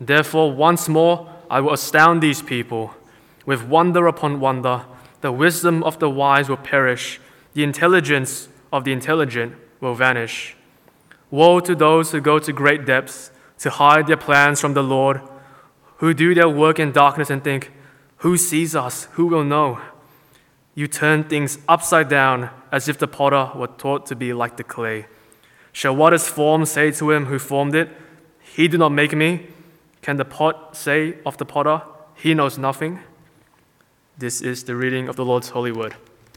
Therefore, once more I will astound these people. With wonder upon wonder, the wisdom of the wise will perish, the intelligence of the intelligent will vanish. Woe to those who go to great depths to hide their plans from the Lord, who do their work in darkness and think, "Who sees us? Who will know?" You turn things upside down as if the potter were taught to be like the clay. Shall what is formed say to him who formed it, "He did not make me"? Can the pot say of the potter, "He knows nothing"? This is the reading of the Lord's holy word.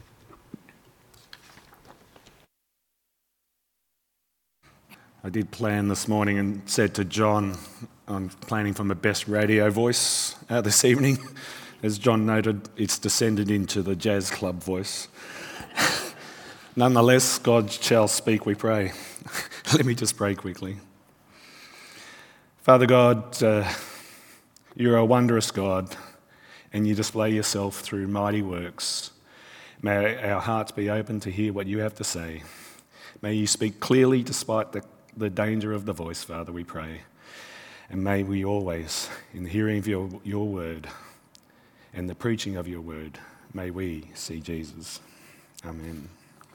I did plan this morning and said to John, I'm planning for my best radio voice this evening. As John noted, it's descended into the jazz club voice. Nonetheless, God shall speak, we pray. Let me just pray quickly. Father God, you're a wondrous God, and you display yourself through mighty works. May our hearts be open to hear what you have to say. May you speak clearly despite the danger of the voice, Father, we pray. And may we always, in the hearing of your word and the preaching of your word, may we see Jesus. Amen.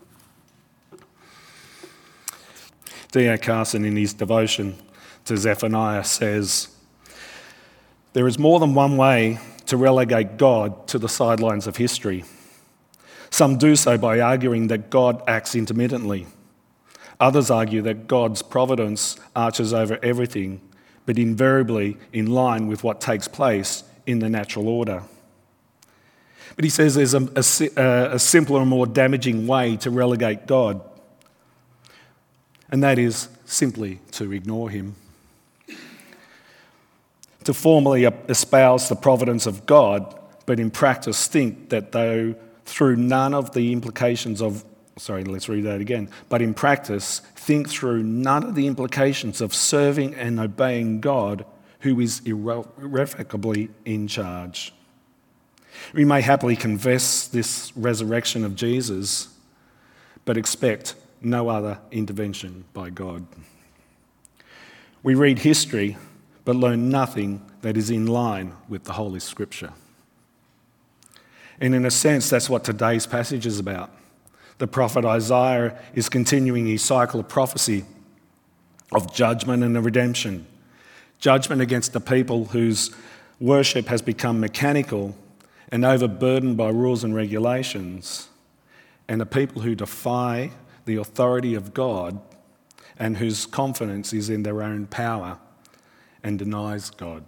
D.A. Carson, in his devotion to Zephaniah, says, "There is more than one way to relegate God to the sidelines of history. Some do so by arguing that God acts intermittently. Others argue that God's providence arches over everything, but invariably in line with what takes place in the natural order. But he says there's a simpler and more damaging way to relegate God, and that is simply to ignore him. To formally espouse the providence of God, but in practice think that though through none of the implications of But in practice, think through none of the implications of serving and obeying God, who is irrevocably in charge. We may happily confess this resurrection of Jesus, but expect no other intervention by God. We read history, but learn nothing that is in line with the Holy Scripture. And in a sense, that's what today's passage is about. The prophet Isaiah is continuing his cycle of prophecy of judgment and redemption. Judgment against the people whose worship has become mechanical and overburdened by rules and regulations, and the people who defy the authority of God and whose confidence is in their own power and denies God.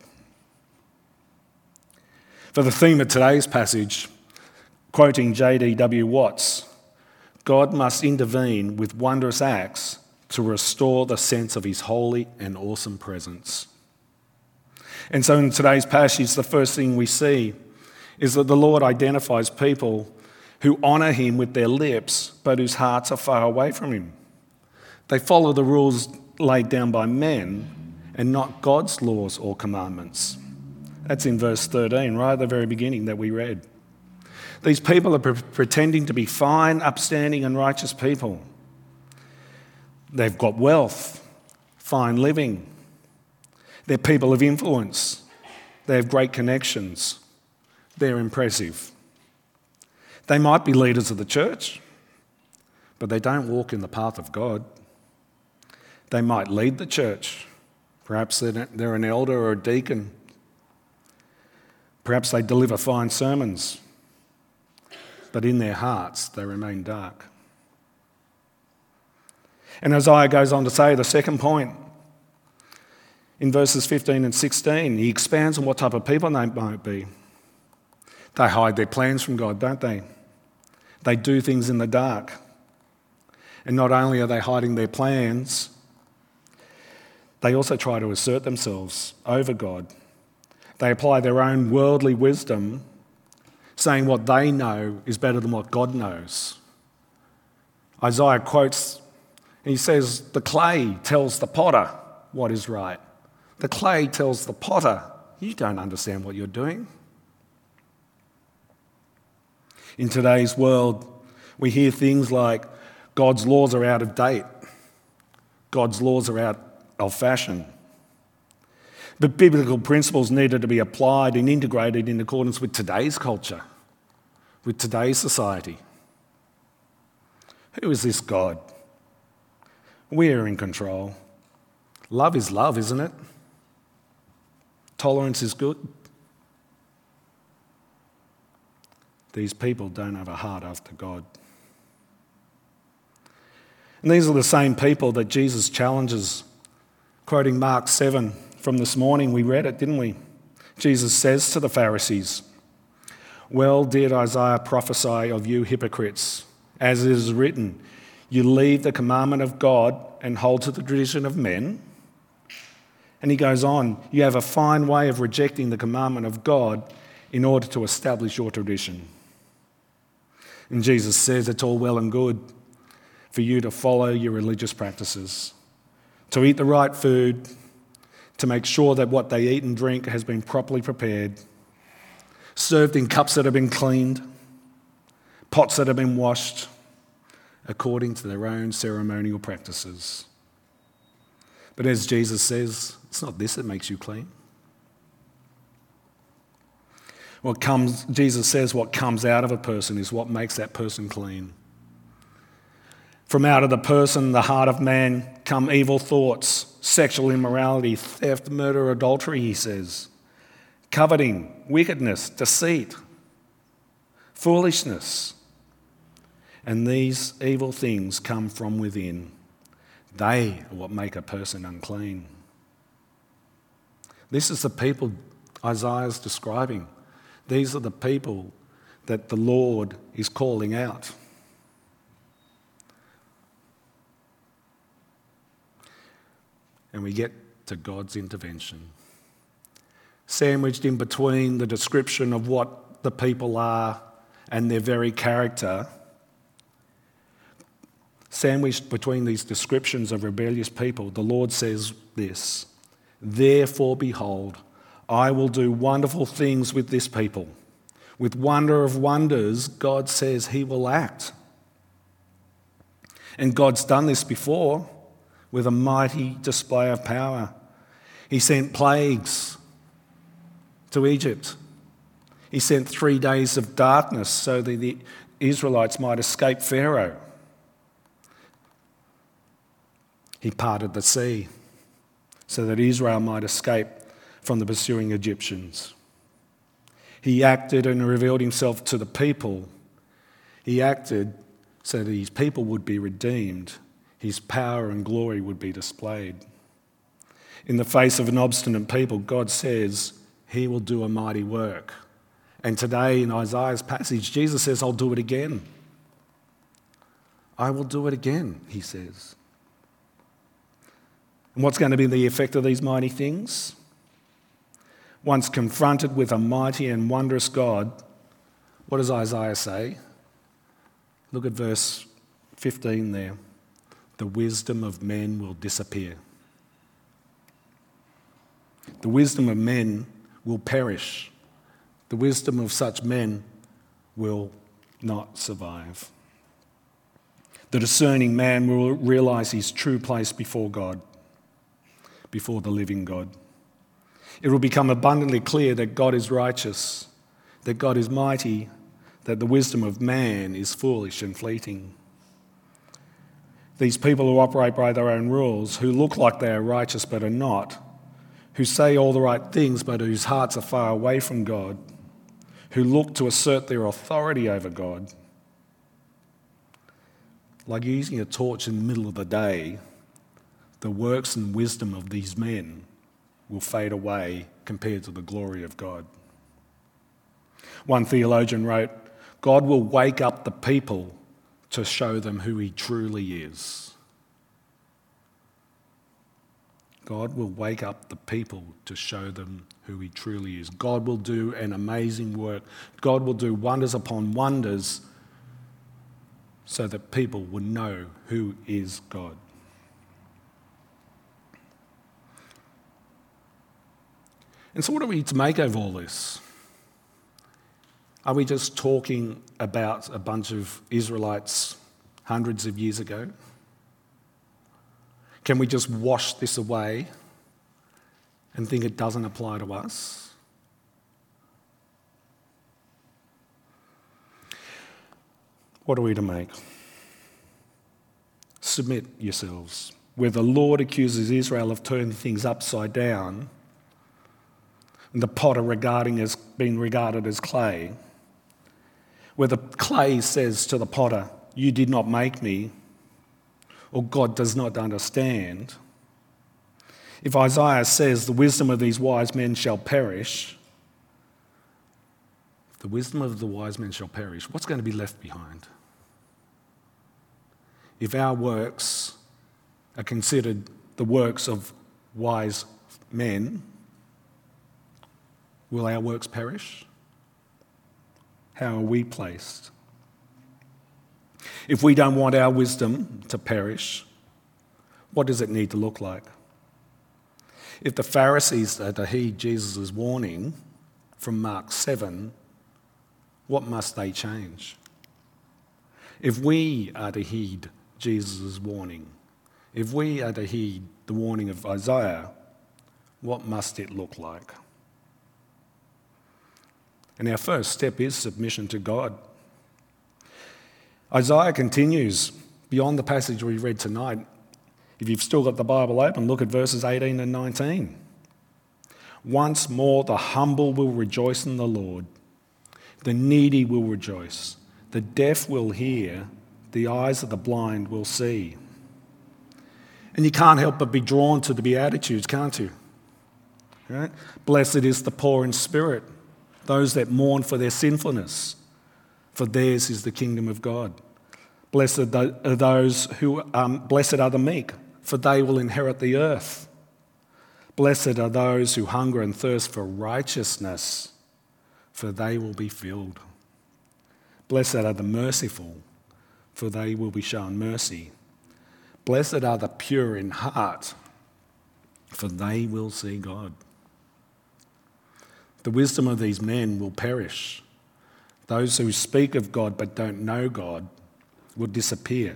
For the theme of today's passage, quoting J.D.W. Watts, God must intervene with wondrous acts to restore the sense of his holy and awesome presence. And so in today's passage, the first thing we see is that the Lord identifies people who honour him with their lips, but whose hearts are far away from him. They follow the rules laid down by men and not God's laws or commandments. That's in verse 13, right at the very beginning that we read. These people are pretending to be fine, upstanding and righteous people. They've got wealth, fine living. They're people of influence. They have great connections. They're impressive. They might be leaders of the church, but they don't walk in the path of God. They might lead the church. Perhaps they're an elder or a deacon. Perhaps they deliver fine sermons, but in their hearts they remain dark. And Isaiah goes on to say the second point in verses 15 and 16. He expands on what type of people they might be. They hide their plans from God, don't they? They do things in the dark. And not only are they hiding their plans, they also try to assert themselves over God. They apply their own worldly wisdom, saying what they know is better than what God knows. Isaiah quotes, he says, the clay tells the potter what is right. The clay tells the potter, you don't understand what you're doing. In today's world, we hear things like God's laws are out of date. God's laws are out of fashion. But biblical principles needed to be applied and integrated in accordance with today's culture, with today's society. Who is this God? We are in control. Love is love, isn't it? Tolerance is good. These people don't have a heart after God. And these are the same people that Jesus challenges. Quoting Mark 7 from this morning, we read it, didn't we? Jesus says to the Pharisees, "Well did Isaiah prophesy of you hypocrites, as it is written, you leave the commandment of God and hold to the tradition of men." And he goes on, "You have a fine way of rejecting the commandment of God in order to establish your tradition." And Jesus says it's all well and good for you to follow your religious practices, to eat the right food, to make sure that what they eat and drink has been properly prepared, served in cups that have been cleaned, pots that have been washed, according to their own ceremonial practices. But as Jesus says, it's not this that makes you clean. Jesus says what comes out of a person is what makes that person clean. From out of the person, the heart of man, come evil thoughts, sexual immorality, theft, murder, adultery, he says, coveting, wickedness, deceit, foolishness. And these evil things come from within. They are what make a person unclean. This is the people Isaiah is describing. These are the people that the Lord is calling out. And we get to God's intervention. Sandwiched in between the description of what the people are and their very character, sandwiched between these descriptions of rebellious people, the Lord says this, "Therefore, behold, I will do wonderful things with this people." With wonder of wonders, God says he will act. And God's done this before with a mighty display of power. He sent plagues to Egypt. He sent 3 days of darkness so that the Israelites might escape Pharaoh. He parted the sea so that Israel might escape from the pursuing Egyptians. He acted and revealed himself to the people. He acted so that his people would be redeemed. His power and glory would be displayed. In the face of an obstinate people, God says he will do a mighty work. And today in Isaiah's passage, Jesus says, "I'll do it again." I will do it again, he says. And what's going to be the effect of these mighty things? Once confronted with a mighty and wondrous God, what does Isaiah say? Look at verse 15 there. The wisdom of men will disappear. The wisdom of men will perish. The wisdom of such men will not survive. The discerning man will realize his true place before God, before the living God. It will become abundantly clear that God is righteous, that God is mighty, that the wisdom of man is foolish and fleeting. These people who operate by their own rules, who look like they are righteous but are not, who say all the right things but whose hearts are far away from God, who look to assert their authority over God, like using a torch in the middle of the day, the works and wisdom of these men will fade away compared to the glory of God. One theologian wrote, God will wake up the people to show them who he truly is. God will wake up the people to show them who he truly is. God will do an amazing work. God will do wonders upon wonders so that people will know who is God. And so what are we to make of all this? Are we just talking about a bunch of Israelites hundreds of years ago? Can we just wash this away and think it doesn't apply to us? What are we to make? Submit yourselves. Where the Lord accuses Israel of turning things upside down, and the potter being regarded as clay, where the clay says to the potter, "You did not make me," or "God does not understand." If Isaiah says the wisdom of these wise men shall perish, if the wisdom of the wise men shall perish, what's going to be left behind? If our works are considered the works of wise men, will our works perish? How are we placed? If we don't want our wisdom to perish, what does it need to look like? If the Pharisees are to heed Jesus' warning from Mark 7, what must they change? If we are to heed Jesus' warning, if we are to heed the warning of Isaiah, what must it look like? And our first step is submission to God. Isaiah continues beyond the passage we read tonight. If you've still got the Bible open, look at verses 18 and 19. Once more the humble will rejoice in the Lord. The needy will rejoice. The deaf will hear. The eyes of the blind will see. And you can't help but be drawn to the Beatitudes, can't you? Right? Blessed is the poor in spirit, those that mourn for their sinfulness, for theirs is the kingdom of God. Blessed are the meek, for they will inherit the earth. Blessed are those who hunger and thirst for righteousness, for they will be filled. Blessed are the merciful, for they will be shown mercy. Blessed are the pure in heart, for they will see God. The wisdom of these men will perish. Those who speak of God but don't know God will disappear.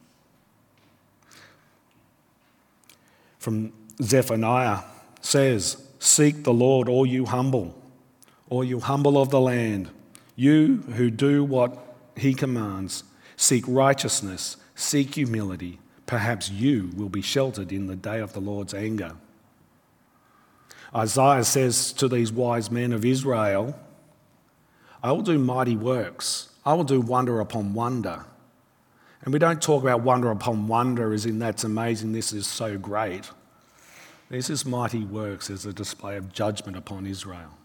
From Zephaniah says, "Seek the Lord, all you humble of the land, you who do what he commands. Seek righteousness, seek humility. Perhaps you will be sheltered in the day of the Lord's anger." Isaiah says to these wise men of Israel, "I will do mighty works. I will do wonder upon wonder." And we don't talk about wonder upon wonder as in that's amazing, this is so great. This is mighty works as a display of judgment upon Israel.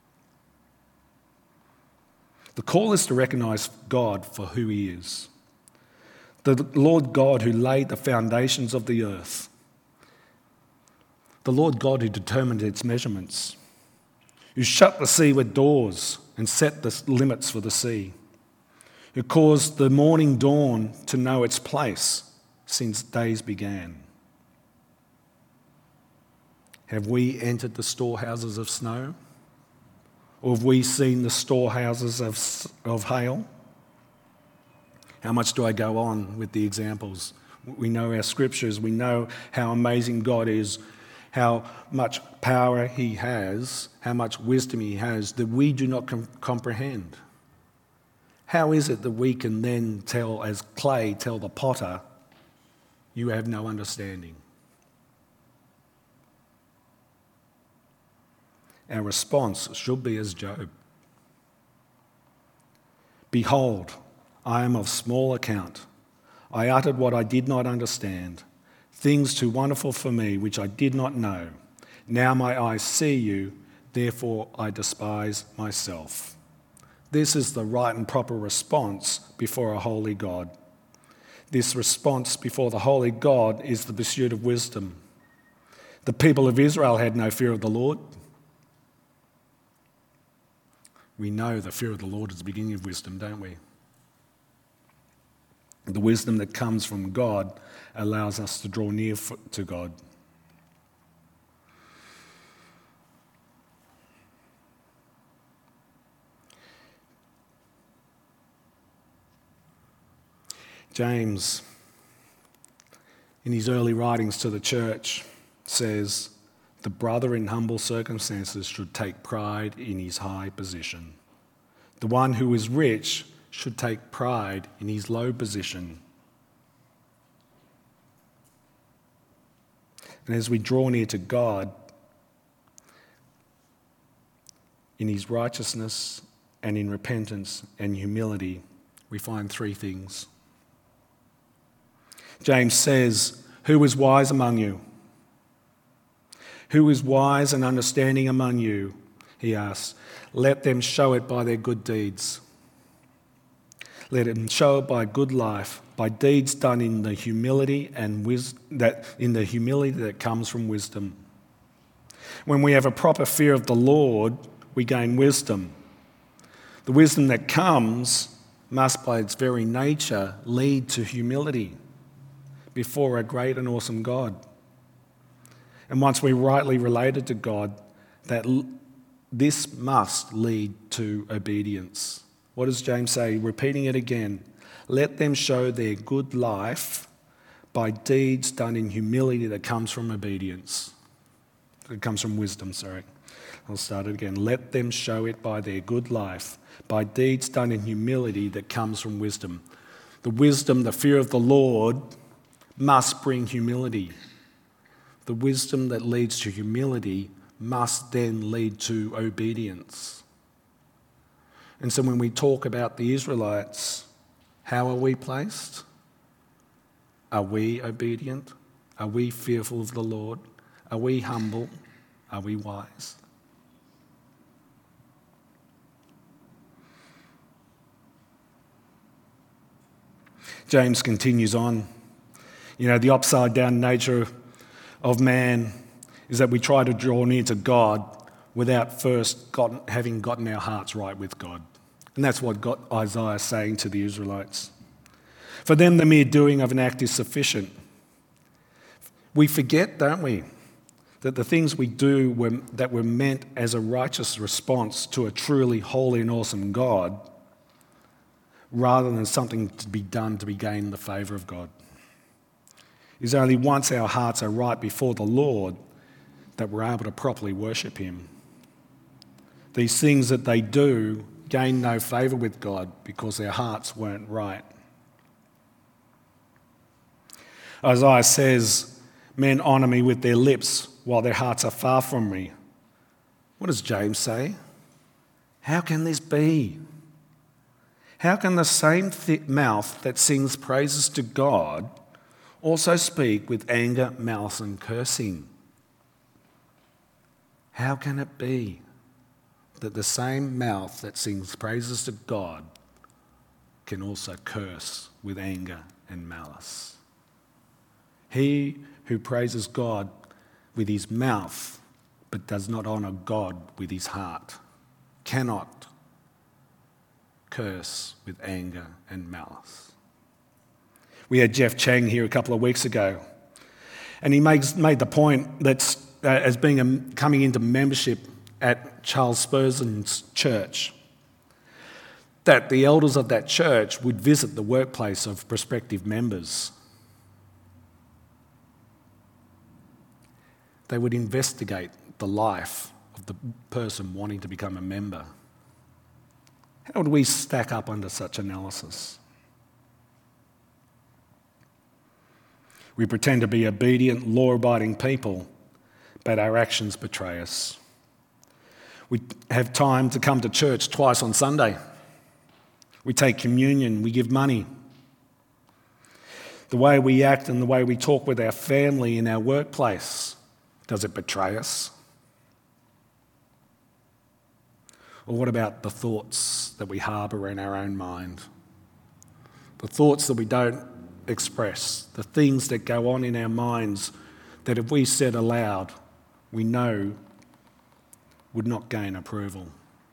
The call is to recognise God for who he is. The Lord God who laid the foundations of the earth. The Lord God who determined its measurements. Who shut the sea with doors and set the limits for the sea. Who caused the morning dawn to know its place since days began. Have we entered the storehouses of snow? Or have we seen the storehouses of hail? How much do I go on with the examples? We know our scriptures, we know how amazing God is, how much power he has, how much wisdom he has that we do not comprehend. How is it that we can then tell the potter, "You have no understanding"? Our response should be as Job. "Behold, I am of small account. I uttered what I did not understand, things too wonderful for me which I did not know. Now my eyes see you, therefore I despise myself." This is the right and proper response before a holy God. This response before the holy God is the pursuit of wisdom. The people of Israel had no fear of the Lord. We know the fear of the Lord is the beginning of wisdom, don't we? The wisdom that comes from God allows us to draw near to God. James, in his early writings to the church, says, The brother in humble circumstances should take pride in his high position. The one who is rich should take pride in his low position. And as we draw near to God, in his righteousness and in repentance and humility, we find three things. James says, "Who is wise among you? Who is wise and understanding among you?" He asks. "Let them show it by their good deeds. Let them show it by good life, by deeds done in the humility that comes from wisdom." When we have a proper fear of the Lord, we gain wisdom. The wisdom that comes must, by its very nature, lead to humility before a great and awesome God. And once we're rightly related to God, this must lead to obedience. What does James say? Repeating it again. Let them show their good life by deeds done in humility that comes from obedience. It comes from wisdom, sorry. I'll start it again. Let them show it by their good life, by deeds done in humility that comes from wisdom. The wisdom, the fear of the Lord must bring humility. The wisdom that leads to humility must then lead to obedience. And so when we talk about the Israelites, how are we placed? Are we obedient? Are we fearful of the Lord? Are we humble? Are we wise? James continues on. The upside down nature of man is that we try to draw near to God without first having gotten our hearts right with God. And that's what Isaiah is saying to the Israelites. For them, the mere doing of an act is sufficient. We forget, don't we, that the things we do that were meant as a righteous response to a truly holy and awesome God, rather than something to be done to gain the favour of God. It's only once our hearts are right before the Lord that we're able to properly worship him. These things that they do gain no favour with God because their hearts weren't right. Isaiah says, "Men honour me with their lips while their hearts are far from me." What does James say? How can this be? How can the same mouth that sings praises to God also speak with anger, malice, and cursing? How can it be that the same mouth that sings praises to God can also curse with anger and malice? He who praises God with his mouth but does not honour God with his heart cannot curse with anger and malice. We had Jeff Chang here a couple of weeks ago, and he made the point that as being coming into membership at Charles Spurgeon's church, that the elders of that church would visit the workplace of prospective members. They would investigate the life of the person wanting to become a member. How would we stack up under such analysis? We pretend to be obedient, law-abiding people, but our actions betray us. We have time to come to church twice on Sunday. We take communion, we give money. The way we act and the way we talk with our family in our workplace, does it betray us? Or what about the thoughts that we harbour in our own mind? The thoughts that we don't express, the things that go on in our minds that if we said aloud, we know would not gain approval.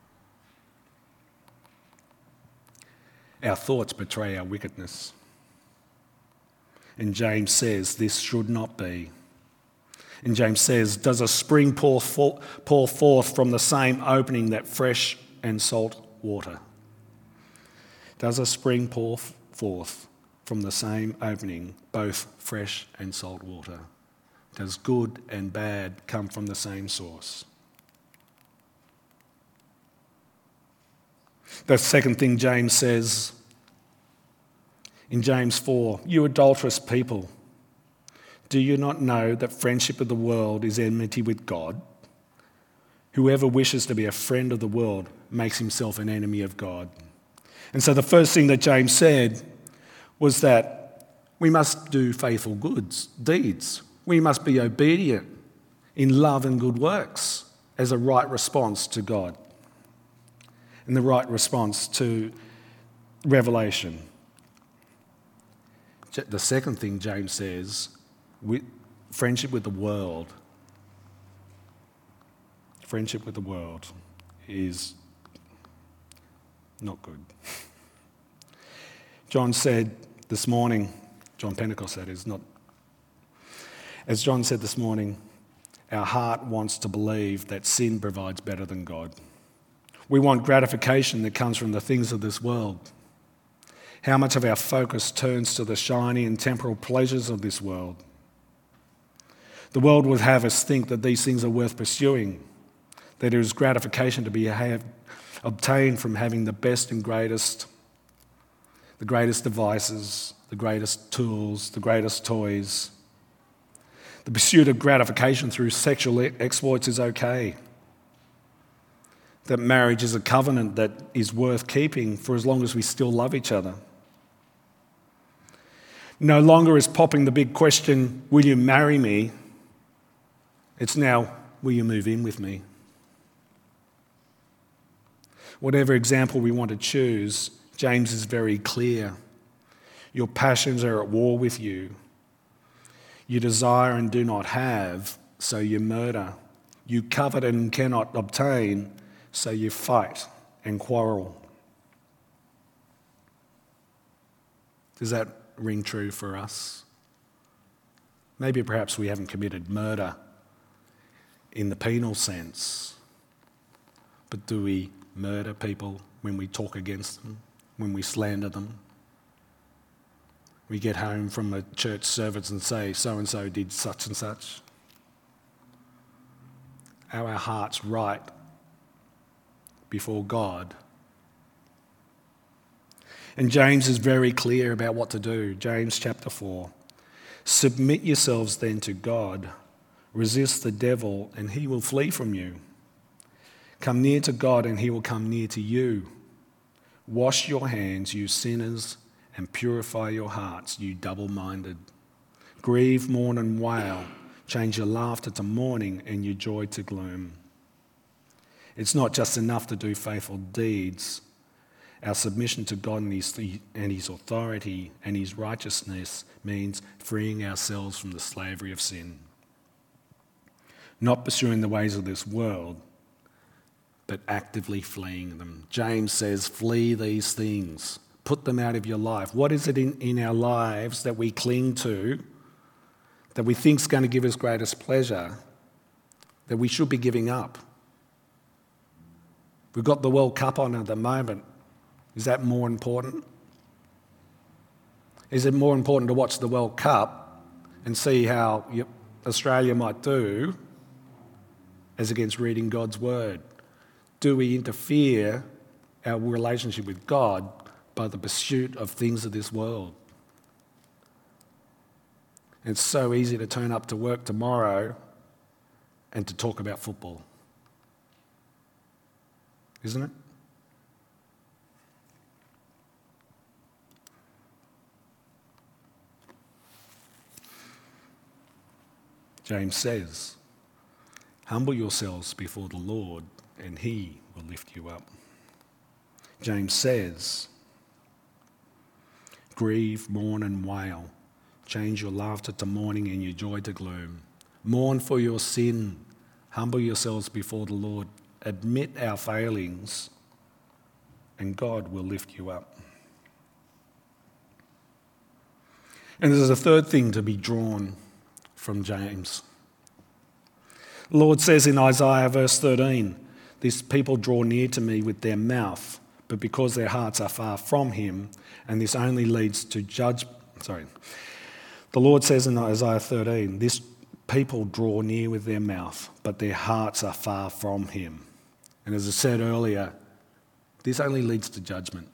Our thoughts betray our wickedness. And James says this should not be. And James says, does a spring pour forth from the same opening that fresh and salt water? Does a spring pour forth from the same opening both fresh and salt water? Does good and bad come from the same source? The second thing James says in James 4, you adulterous people, do you not know that friendship with the world is enmity with God? Whoever wishes to be a friend of the world makes himself an enemy of God. And so the first thing that James said was that we must do faithful deeds. We must be obedient in love and good works as a right response to God and the right response to revelation. The second thing James says, friendship with the world is not good. John said this morning, John Pentecost said, is not. As John said this morning, our heart wants to believe that sin provides better than God. We want gratification that comes from the things of this world. How much of our focus turns to the shiny and temporal pleasures of this world? The world would have us think that these things are worth pursuing, that there is gratification to be obtained from having the best and greatest devices, the greatest tools, the greatest toys. The pursuit of gratification through sexual exploits is okay. That marriage is a covenant that is worth keeping for as long as we still love each other. No longer is popping the big question, will you marry me? It's now, will you move in with me? Whatever example we want to choose, James is very clear. Your passions are at war with you. You desire and do not have, so you murder. You covet and cannot obtain, so you fight and quarrel. Does that ring true for us? Maybe perhaps we haven't committed murder in the penal sense, but do we murder people when we talk against them, when we slander them? We get home from a church service and say, so-and-so did such and such. Are our hearts right before God? And James is very clear about what to do. James chapter 4. Submit yourselves then to God. Resist the devil and he will flee from you. Come near to God and he will come near to you. Wash your hands, you sinners, and purify your hearts, you double-minded. Grieve, mourn, and wail. Change your laughter to mourning and your joy to gloom. It's not just enough to do faithful deeds. Our submission to God and his authority and his righteousness means freeing ourselves from the slavery of sin. Not pursuing the ways of this world, but actively fleeing them. James says, flee these things. Put them out of your life. What is it in our lives that we cling to, that we think is going to give us greatest pleasure, that we should be giving up? We've got the World Cup on at the moment. Is that more important? Is it more important to watch the World Cup and see how Australia might do as against reading God's Word? Do we interfere our relationship with God by the pursuit of things of this world? It's so easy to turn up to work tomorrow and to talk about football, isn't it? James says, humble yourselves before the Lord and he will lift you up. James says, grieve, mourn and wail. Change your laughter to mourning and your joy to gloom. Mourn for your sin. Humble yourselves before the Lord. Admit our failings and God will lift you up. And there's a third thing to be drawn from James. The Lord says in Isaiah verse 13, these people draw near to me with their mouth, but because their hearts are far from him, and this only leads to The Lord says in Isaiah 13, people draw near with their mouth, but their hearts are far from him. And as I said earlier, this only leads to judgment.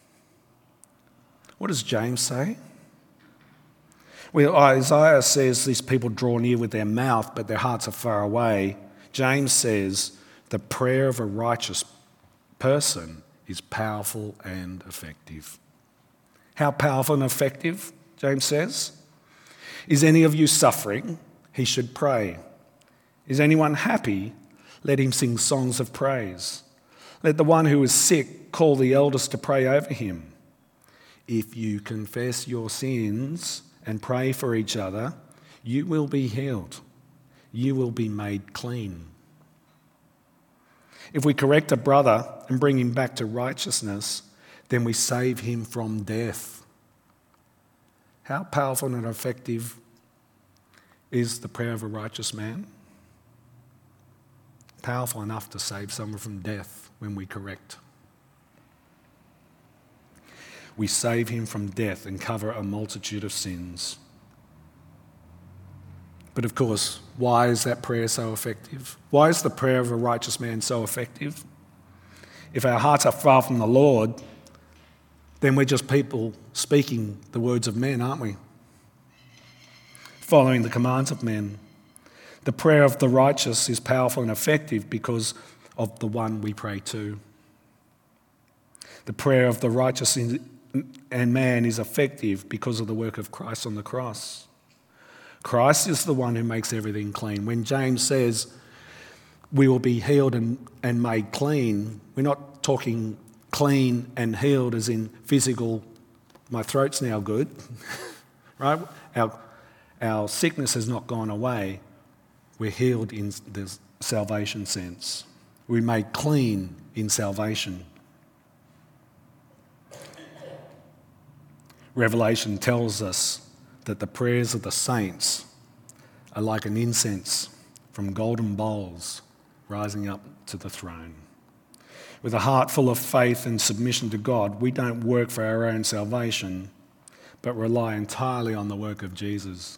What does James say? Well, Isaiah says these people draw near with their mouth, but their hearts are far away. James says the prayer of a righteous person is powerful and effective. How powerful and effective, James says? Is any of you suffering? He should pray. Is anyone happy? Let him sing songs of praise. Let the one who is sick call the elders to pray over him. If you confess your sins and pray for each other, you will be healed. You will be made clean. If we correct a brother and bring him back to righteousness, then we save him from death. How powerful and effective is the prayer of a righteous man? Powerful enough to save someone from death when we correct. We save him from death and cover a multitude of sins. But of course, why is that prayer so effective? Why is the prayer of a righteous man so effective? If our hearts are far from the Lord, then we're just people speaking the words of men, aren't we? Following the commands of men. The prayer of the righteous is powerful and effective because of the one we pray to. The prayer of the righteous and man is effective because of the work of Christ on the cross. Christ is the one who makes everything clean. When James says we will be healed and made clean, we're not talking clean and healed as in physical, my throat's now good, right? Our sickness has not gone away. We're healed in the salvation sense. We're made clean in salvation. Revelation tells us that the prayers of the saints are like an incense from golden bowls rising up to the throne. With a heart full of faith and submission to God, we don't work for our own salvation, but rely entirely on the work of Jesus.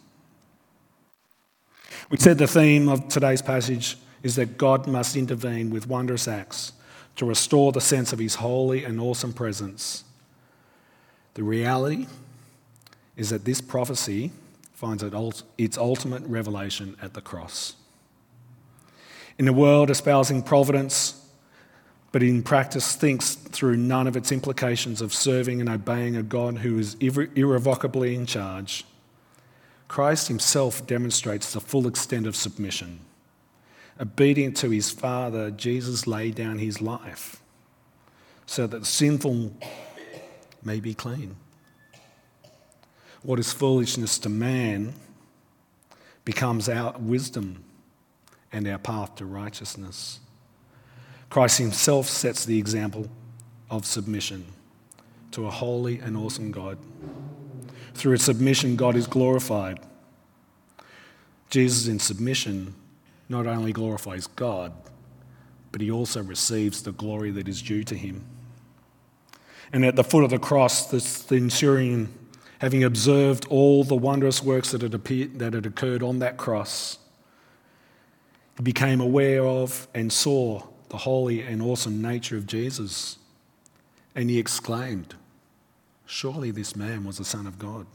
We said the theme of today's passage is that God must intervene with wondrous acts to restore the sense of his holy and awesome presence. The reality is that this prophecy finds its ultimate revelation at the cross. In a world espousing providence, but in practice thinks through none of its implications of serving and obeying a God who is irrevocably in charge, Christ himself demonstrates the full extent of submission. Obedient to his Father, Jesus laid down his life so that the sinful may be clean. What is foolishness to man becomes our wisdom and our path to righteousness. Christ himself sets the example of submission to a holy and awesome God. Through his submission, God is glorified. Jesus in submission not only glorifies God, but he also receives the glory that is due to him. And at the foot of the cross, the centurion, having observed all the wondrous works that had occurred on that cross, he became aware of and saw the holy and awesome nature of Jesus. And he exclaimed, "Surely this man was the Son of God."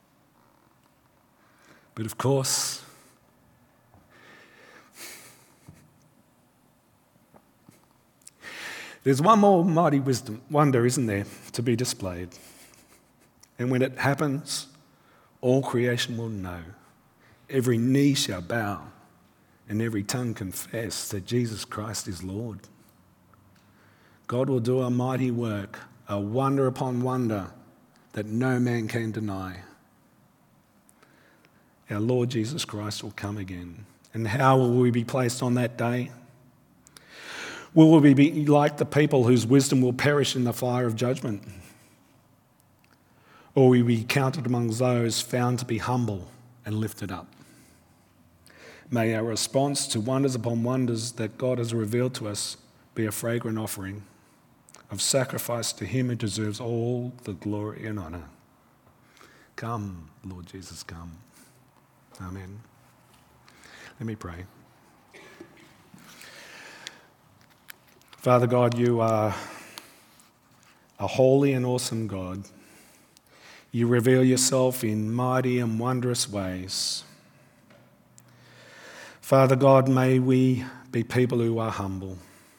But of course, there's one more mighty wonder, isn't there, to be displayed. And when it happens, all creation will know. Every knee shall bow and every tongue confess that Jesus Christ is Lord. God will do a mighty work, a wonder upon wonder that no man can deny. Our Lord Jesus Christ will come again. And how will we be placed on that day? Will we be like the people whose wisdom will perish in the fire of judgment? Or will we be counted among those found to be humble and lifted up? May our response to wonders upon wonders that God has revealed to us be a fragrant offering of sacrifice to him who deserves all the glory and honour. Come, Lord Jesus, come. Amen. Let me pray. Father God, you are a holy and awesome God. You reveal yourself in mighty and wondrous ways. Father God, may we be people who are humble,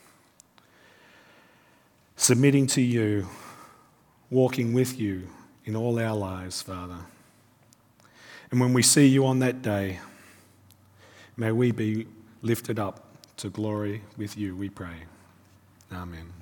submitting to you, walking with you in all our lives, Father. And when we see you on that day, may we be lifted up to glory with you, we pray. Amen.